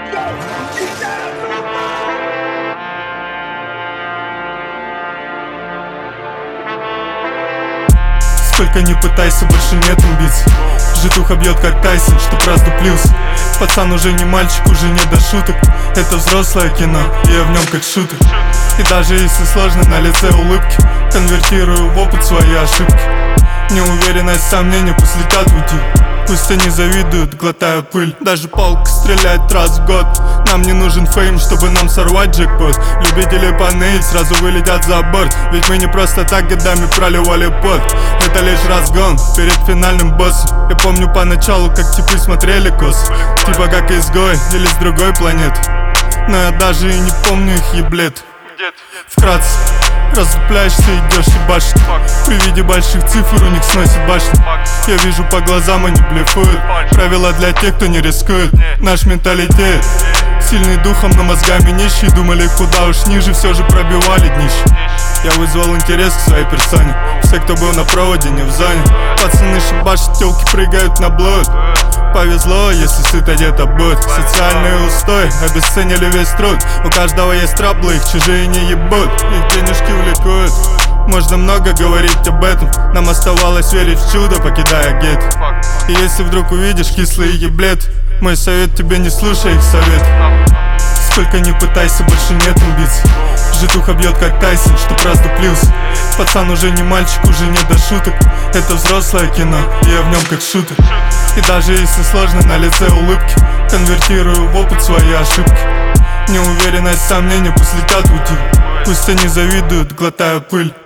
Сколько не пытайся, больше нет амбиций. Житуха бьет как Тайсон, чтоб раздуплился. Пацан уже не мальчик, уже не до шуток. Это взрослое кино, и я в нем как шутер. И даже если сложно, на лице улыбки конвертирую в опыт свои ошибки. Неуверенность, сомнения пусть летят в утиль. Пусть они завидуют, глотая пыль. Даже палка стреляет раз в год. Нам не нужен фейм, чтобы нам сорвать джекпот. Любители поныть сразу вылетят за борт. Ведь мы не просто так годами проливали пот. Это лишь разгон перед финальным боссом. Я помню поначалу, как типы смотрели косо. Типа как изгой или с другой планеты. Но я даже и не помню их еблет. Вкратце, разлепляешься, идешь и башни. При виде больших цифр у них сносит башню. Я вижу по глазам, они блефуют. Правила для тех, кто не рискует. Наш менталитет сильный духом, но мозгами нищий. Думали куда уж ниже, все же пробивали днище. Я вызвал интерес к своей персоне. Все, кто был на проводе, не в зоне. Пацаны шибашат, телки прыгают на блуд. Повезло, если сыт одета будет. Социальный устой, обесценили весь труд. У каждого есть траблы, их чужие не ебут. Их денежки увлекают. Можно много говорить об этом. Нам оставалось верить в чудо, покидая гетто. И если вдруг увидишь кислые еблет, мой совет тебе: не слушай их совет. Сколько не пытайся, больше нет амбиций. Житуха бьет как Тайсон, чтоб раздуплился. Пацан уже не мальчик, уже не до шуток. Это взрослое кино, и я в нем как шутер. И даже если сложно, на лице улыбки конвертирую в опыт свои ошибки. Неуверенность, сомнения пусть летят в утиль. Пусть они завидуют, глотая пыль.